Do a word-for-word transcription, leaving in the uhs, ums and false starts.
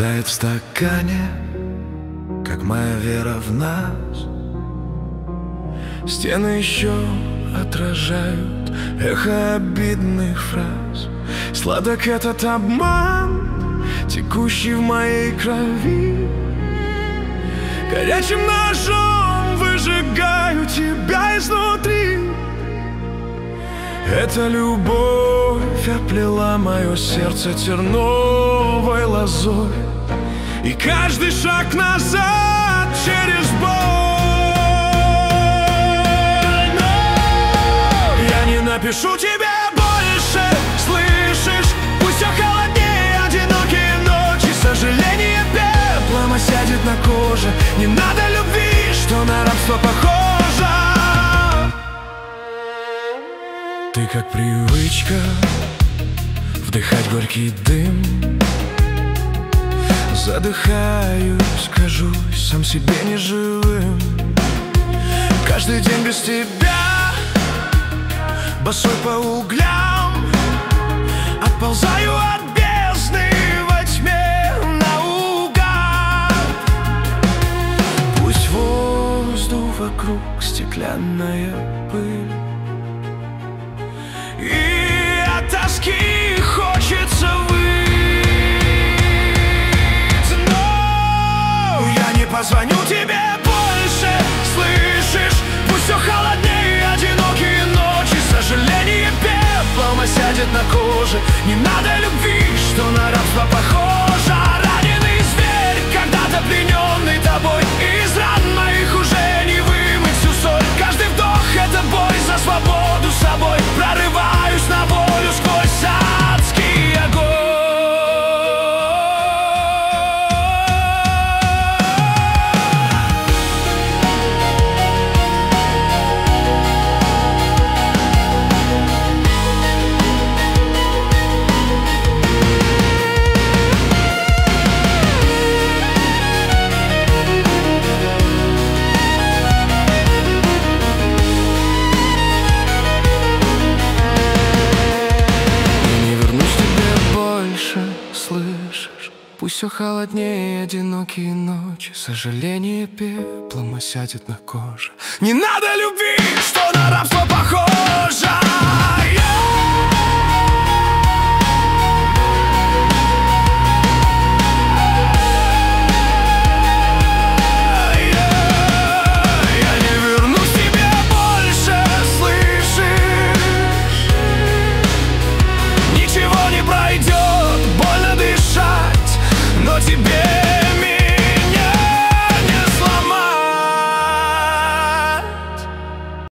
Тает в стакане, как моя вера в нас. Стены еще отражают эхо обидных фраз. Сладок этот обман, текущий в моей крови. Горячим ножом выжигаю тебя изнутри. Эта любовь оплела мое сердце терновой лозой, и каждый шаг назад через боль. Но я не напишу тебе больше, слышишь? Пусть все холоднее, одинокие ночи. Сожаление пеплом осядет на коже. Не надо любви, что на рабство похоже. Ты как привычка вдыхать горький дым. Задыхаюсь, кажусь сам себе неживым. Каждый день без тебя, босой по углям, отползаю от бездны во тьме наугад. Пусть воздух вокруг стеклянная пыль, и от тоски хочется выть. Но я не позвоню тебе больше, слышишь? Пусть все холоднее, одинокие ночи. Сожаление пеплом осядет на коже. Не надо любви, что на рабство похоже. Раненый зверь, когда-то плененный тобой. Из ран моих уже не вымыть всю соль. Каждый вдох — это бой за свободу собой. Прорываюсь на волю сквозь адский огонь. Слышишь? Пусть все холоднее, одинокие ночи. Сожаление пеплом осядет на коже. Не надо любви, что на рабство похоже.